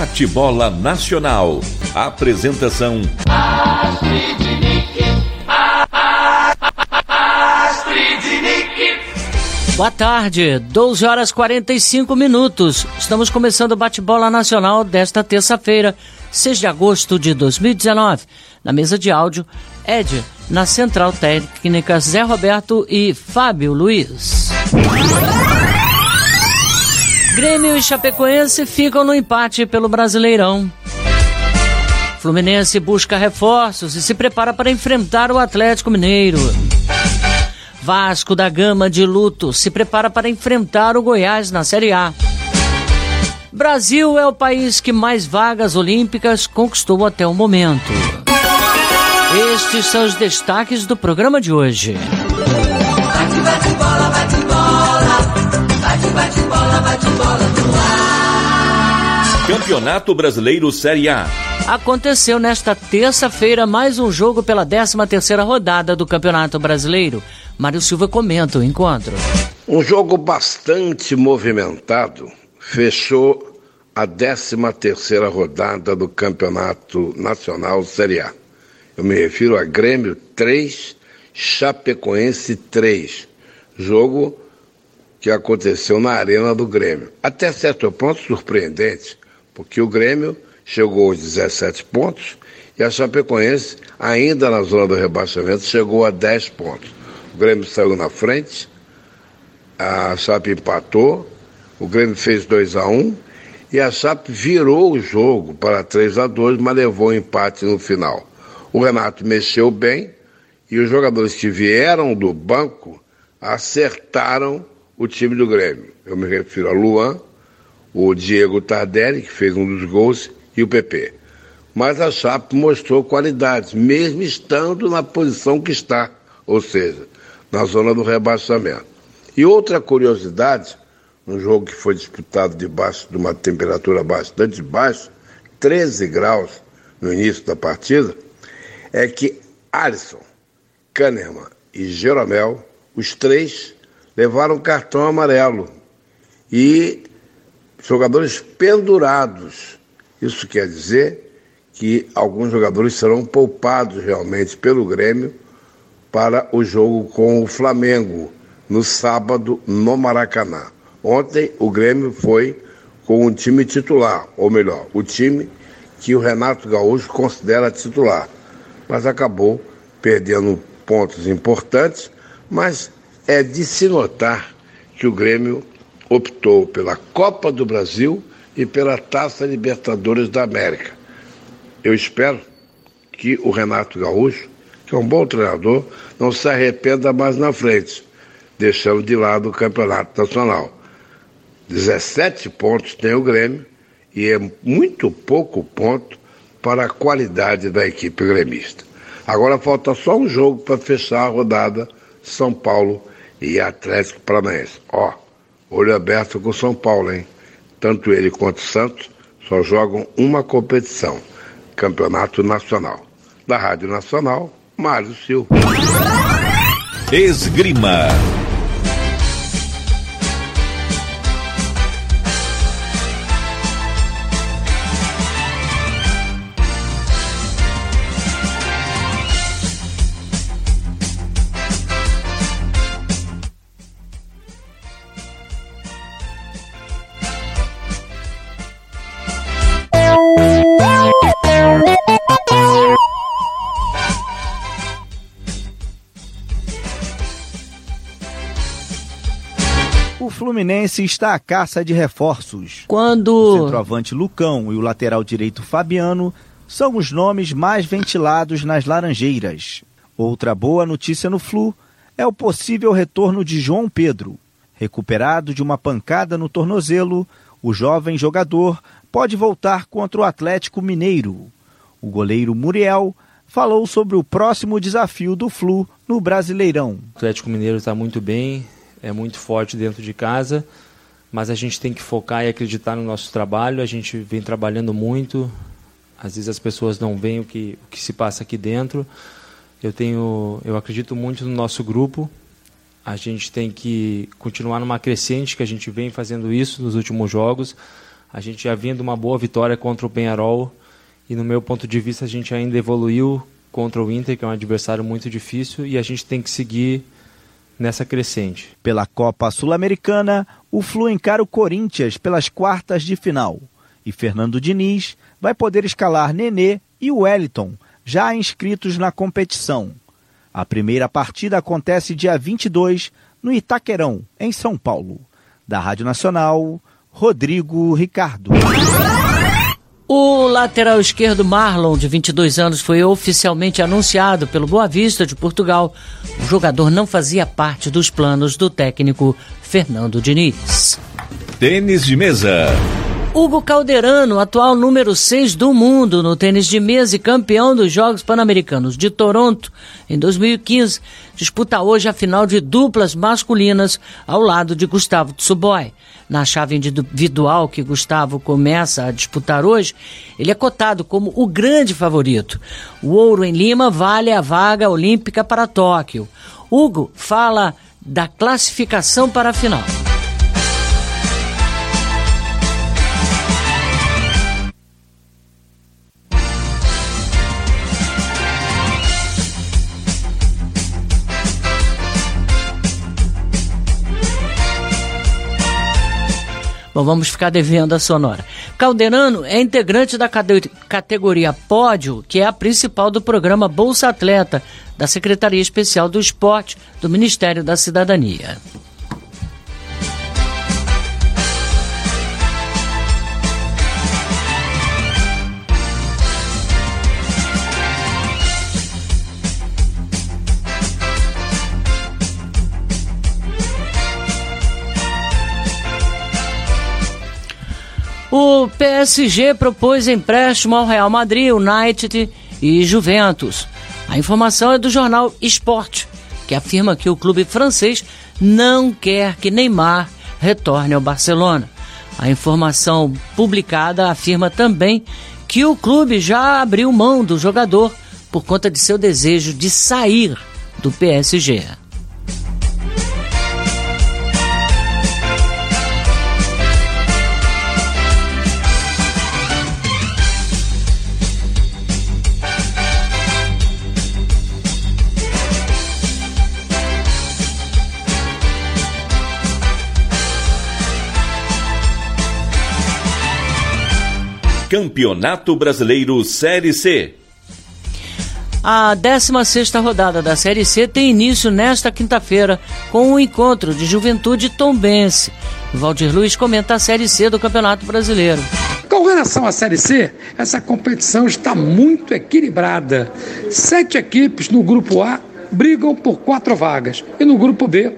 Bate-bola Nacional. Apresentação: Boa tarde, 12 horas 45 minutos. Estamos começando o Bate-bola Nacional desta terça-feira, 6 de agosto de 2019. Na mesa de áudio, Ed, na central técnica, Zé Roberto e Fábio Luiz. Grêmio e Chapecoense ficam no empate pelo Brasileirão. Fluminense busca reforços e se prepara para enfrentar o Atlético Mineiro. Vasco da Gama de luto se prepara para enfrentar o Goiás na Série A. Brasil é o país que mais vagas olímpicas conquistou até o momento. Estes são os destaques do programa de hoje. Bate bola, bate bola no ar. Campeonato Brasileiro Série A. Aconteceu nesta terça-feira mais um jogo pela 13ª rodada do Campeonato Brasileiro. Mário Silva comenta o encontro. Um jogo bastante movimentado fechou a 13ª rodada do Campeonato Nacional Série A. Eu me refiro a Grêmio 3, Chapecoense 3. Jogo que aconteceu na Arena do Grêmio. Até certo ponto surpreendente, porque o Grêmio chegou aos 17 pontos e a Chapecoense, ainda na zona do rebaixamento, chegou a 10 pontos. O Grêmio saiu na frente, a Chape empatou, o Grêmio fez 2-1 e a Chape virou o jogo para 3-2, mas levou o empate no final. O Renato mexeu bem e os jogadores que vieram do banco acertaram o time do Grêmio. Eu me refiro a Luan, o Diego Tardelli, que fez um dos gols, e o PP. Mas a Chape mostrou qualidades, mesmo estando na posição que está, ou seja, na zona do rebaixamento. E outra curiosidade, um jogo que foi disputado debaixo de uma temperatura bastante baixa, 13 graus no início da partida, é que Alisson, Kahneman e Jeromel, os três, levaram cartão amarelo e jogadores pendurados. Isso quer dizer que alguns jogadores serão poupados realmente pelo Grêmio para o jogo com o Flamengo, no sábado, no Maracanã. Ontem o Grêmio foi com um time titular, ou melhor, o time que o Renato Gaúcho considera titular, mas acabou perdendo pontos importantes, mas é de se notar que o Grêmio optou pela Copa do Brasil e pela Taça Libertadores da América. Eu espero que o Renato Gaúcho, que é um bom treinador, não se arrependa mais na frente, deixando de lado o Campeonato Nacional. 17 pontos tem o Grêmio e é muito pouco ponto para a qualidade da equipe gremista. Agora falta só um jogo para fechar a rodada, São Paulo e Atlético Paranaense. Olho aberto com o São Paulo, hein? Tanto ele quanto o Santos só jogam uma competição, Campeonato Nacional. Da Rádio Nacional, Mário Silva. Esgrima. O Fluminense está à caça de reforços. Quando O centroavante Lucão e o lateral direito Fabiano são os nomes mais ventilados nas Laranjeiras. Outra boa notícia no Flu é o possível retorno de João Pedro. Recuperado de uma pancada no tornozelo, o jovem jogador pode voltar contra o Atlético Mineiro. O goleiro Muriel falou sobre o próximo desafio do Flu no Brasileirão. O Atlético Mineiro está muito bem, é muito forte dentro de casa, mas a gente tem que focar e acreditar no nosso trabalho. A gente vem trabalhando muito, às vezes as pessoas não veem o que se passa aqui dentro. Eu acredito muito no nosso grupo. A gente tem que continuar numa crescente, que a gente vem fazendo isso nos últimos jogos. A gente já vinha de uma boa vitória contra o Peñarol e, no meu ponto de vista, a gente ainda evoluiu contra o Inter, que é um adversário muito difícil, e a gente tem que seguir nessa crescente. Pela Copa Sul-Americana, o Flu encara o Corinthians pelas quartas de final. E Fernando Diniz vai poder escalar Nenê e Wellington, já inscritos na competição. A primeira partida acontece dia 22, no Itaquerão, em São Paulo. Da Rádio Nacional, Rodrigo Ricardo. O lateral esquerdo Marlon, de 22 anos, foi oficialmente anunciado pelo Boa Vista de Portugal. O jogador não fazia parte dos planos do técnico Fernando Diniz. Tênis de mesa. Hugo Calderano, atual número 6 do mundo no tênis de mesa e campeão dos Jogos Pan-Americanos de Toronto em 2015, disputa hoje a final de duplas masculinas ao lado de Gustavo Tsuboi. Na chave individual que Gustavo começa a disputar hoje, ele é cotado como o grande favorito. O ouro em Lima vale a vaga olímpica para Tóquio. Hugo fala da classificação para a final. Bom, vamos ficar devendo a sonora. Calderano é integrante da categoria Pódio, que é a principal do programa Bolsa Atleta, da Secretaria Especial do Esporte, do Ministério da Cidadania. O PSG propôs empréstimo ao Real Madrid, United e Juventus. A informação é do jornal Sport, que afirma que o clube francês não quer que Neymar retorne ao Barcelona. A informação publicada afirma também que o clube já abriu mão do jogador por conta de seu desejo de sair do PSG. Campeonato Brasileiro Série C. A 16ª rodada da Série C tem início nesta quinta-feira com o encontro de Juventude Tombense. Valdir Luiz comenta a Série C do Campeonato Brasileiro. Com relação à Série C, essa competição está muito equilibrada. 7 equipes no Grupo A brigam por 4 vagas. E no Grupo B,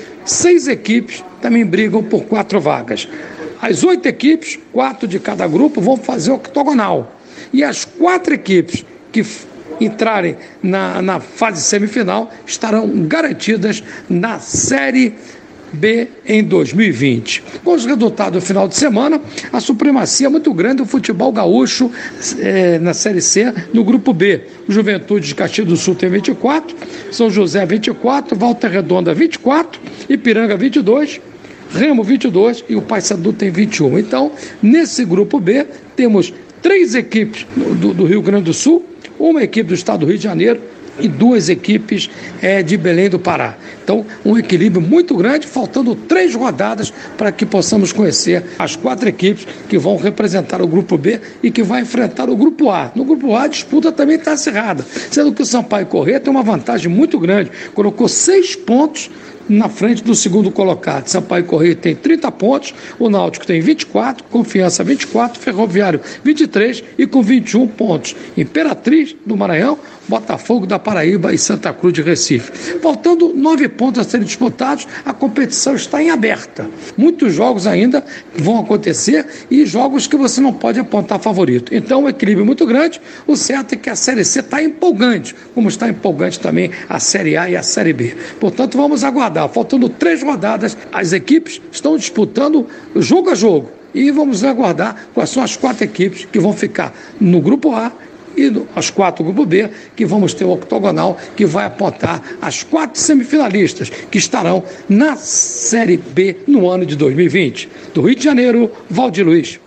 6 equipes também brigam por 4 vagas. As 8 equipes, 4 de cada grupo, vão fazer o octogonal. E as 4 equipes que entrarem na fase semifinal estarão garantidas na Série B em 2020. Com os resultados do final de semana, a supremacia muito grande do futebol gaúcho na Série C, no Grupo B. O Juventude de Caxias do Sul tem 24, São José 24, Volta Redonda 24, Ipiranga 22, Remo 22 e o Paysandu tem 21. Então, nesse Grupo B, temos 3 equipes do Rio Grande do Sul, uma equipe do estado do Rio de Janeiro e 2 equipes de Belém do Pará. Então, um equilíbrio muito grande, faltando 3 rodadas para que possamos conhecer as 4 equipes que vão representar o Grupo B e que vai enfrentar o Grupo A. No Grupo A, a disputa também está acirrada, sendo que o Sampaio Corrêa tem uma vantagem muito grande, colocou 6 pontos na frente do segundo colocado. Sampaio Corrêa tem 30 pontos, o Náutico tem 24, Confiança 24, Ferroviário 23 e com 21 pontos. Imperatriz do Maranhão, Botafogo da Paraíba e Santa Cruz de Recife. Faltando 9 pontos a serem disputados, a competição está em aberta. Muitos jogos ainda vão acontecer e jogos que você não pode apontar favorito. Então, um equilíbrio muito grande. O certo é que a Série C está empolgante, como está empolgante também a Série A e a Série B. Portanto, vamos aguardar. Faltando 3 rodadas, as equipes estão disputando jogo a jogo. E vamos aguardar quais são as 4 equipes que vão ficar no Grupo A e as 4 do Grupo B, que vamos ter o octogonal, que vai apontar as 4 semifinalistas que estarão na Série B no ano de 2020. Do Rio de Janeiro, Valdir Luiz.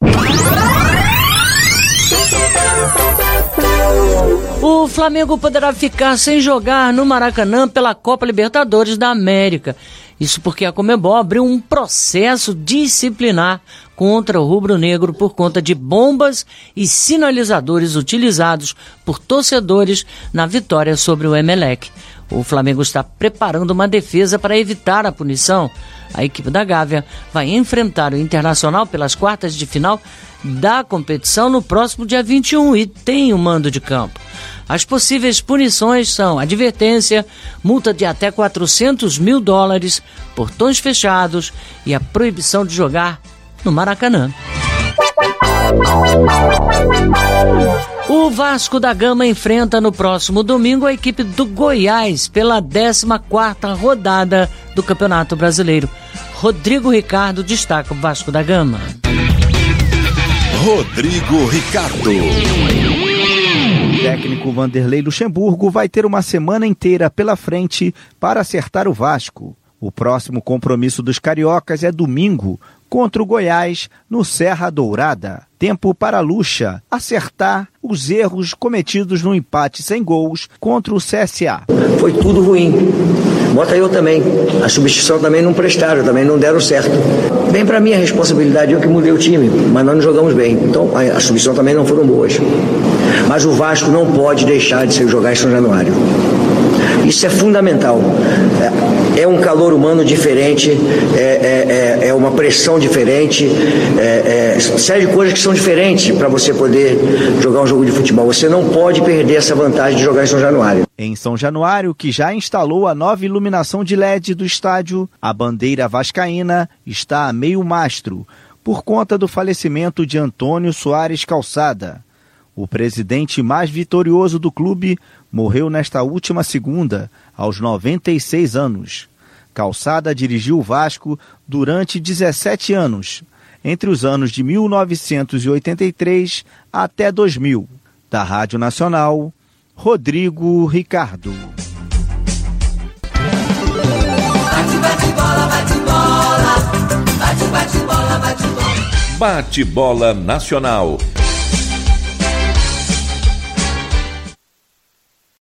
O Flamengo poderá ficar sem jogar no Maracanã pela Copa Libertadores da América. Isso porque a Conmebol abriu um processo disciplinar contra o rubro-negro por conta de bombas e sinalizadores utilizados por torcedores na vitória sobre o Emelec. O Flamengo está preparando uma defesa para evitar a punição. A equipe da Gávea vai enfrentar o Internacional pelas quartas de final da competição no próximo dia 21 e tem o mando de campo. As possíveis punições são advertência, multa de até $400 mil, portões fechados e a proibição de jogar no Maracanã. O Vasco da Gama enfrenta no próximo domingo a equipe do Goiás pela 14ª rodada do Campeonato Brasileiro. Rodrigo Ricardo destaca o Vasco da Gama. Rodrigo Ricardo. O técnico Vanderlei Luxemburgo vai ter uma semana inteira pela frente para acertar o Vasco. O próximo compromisso dos cariocas é domingo, contra o Goiás, no Serra Dourada. Tempo para Luxa acertar os erros cometidos no empate sem gols contra o CSA. Foi tudo ruim. Bota eu também. A substituição também não prestaram, também não deram certo. Bem, para mim a responsabilidade, eu que mudei o time, mas nós não jogamos bem. Então as substituições também não foram boas. Mas o Vasco não pode deixar de jogar em São Januário. Isso é fundamental. É um calor humano diferente, é uma pressão diferente, série de coisas que são diferentes para você poder jogar um jogo de futebol. Você não pode perder essa vantagem de jogar em São Januário. Em São Januário, que já instalou a nova iluminação de LED do estádio, a bandeira vascaína está a meio mastro, por conta do falecimento de Antônio Soares Calçada. O presidente mais vitorioso do clube morreu nesta última segunda, aos 96 anos. Calçada dirigiu o Vasco durante 17 anos, entre os anos de 1983 até 2000. Da Rádio Nacional, Rodrigo Ricardo. Bate-bola Nacional.